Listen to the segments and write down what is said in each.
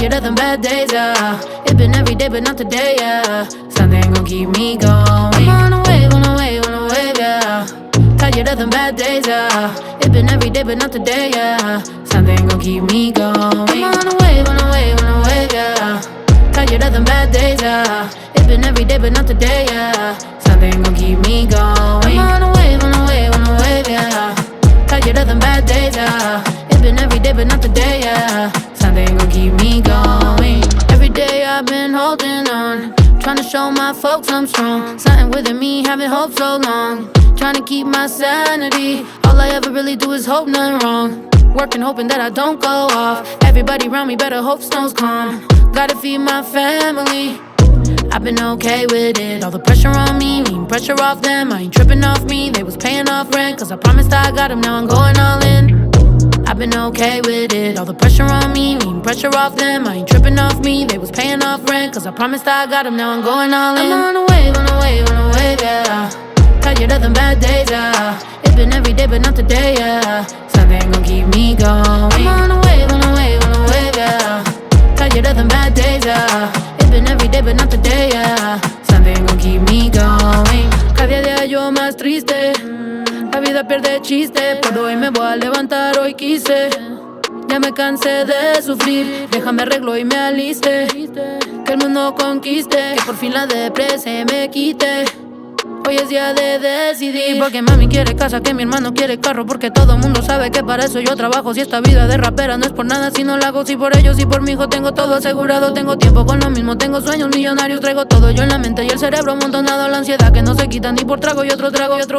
Tired of them bad days, yeah. It's been every day, but not today, yeah. Something gon' keep me going. I'm on a wave, on a wave, on a wave, yeah. Tired of them bad days, yeah. It's been every day, but not today, yeah. Something gon' keep me going. I'm on a wave, on a wave, on a wave, yeah. Tired of them bad days, yeah. It's been every day, but not today, yeah. Something gon' keep me going. I'm on a wave, on a wave, on a wave, yeah. Tired of them bad days, yeah. It's been every day, but not today, yeah. Something gon' keep me going. Every day I've been holding on, trying to show my folks I'm strong. Something within me, haven't hoped so long. Trying to keep my sanity. All I ever really do is hope nothing wrong. Working, hoping that I don't go off. Everybody around me better hope snow's calm. Gotta feed my family. I've been okay with it. All the pressure on me, mean pressure off them. I ain't tripping off me, they was paying off rent. Cause I promised I got them, now I'm going all in. I've been okay with it. All the pressure on me, mean pressure off them. I ain't tripping off me, they was paying off rent. Cause I promised I got them, now I'm going all in. I'm on a wave, on a wave, on a wave, yeah. Tired of them bad days, yeah. It's been every day, but not today, yeah. Something gon' keep me going. I'm on a wave, on a wave, on a wave, yeah. Tired of them bad days, yeah. It's been every day, but not today, yeah. Something gon' keep me going. Cada día yo más triste. La vida pierde chiste, pero hoy me voy a levantar, hoy quise. Ya me cansé de sufrir, déjame arreglo y me aliste. Que el mundo conquiste, que por fin la depresión se me quite. Hoy es día de decidir. Porque mami quiere casa, que mi hermano quiere carro. Porque todo el mundo sabe que para eso yo trabajo. Si esta vida de rapera no es por nada, si no la hago. Si por ellos y por mi hijo tengo todo asegurado. Tengo tiempo con lo mismo, tengo sueños millonarios. Traigo todo yo en la mente y el cerebro amontonado. La ansiedad que no se quita ni por trago y otro trago y otro.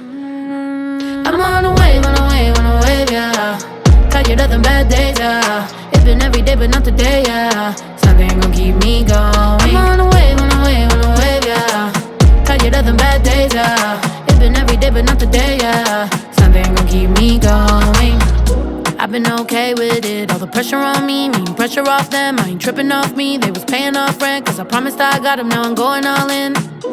I'm on a wave, on a wave, on a wave, yeah. Tired of them bad days, yeah. It's been every day, but not today, yeah. Something gon' keep me going. I'm on a wave, on a wave, on a wave, yeah. Tired of them bad days, yeah. It's been every day, but not today, yeah. Something gon' keep me going. I've been okay with it. All the pressure on me, mean pressure off them. I ain't tripping off me, they was paying off rent. Cause I promised I got them, now I'm going all in.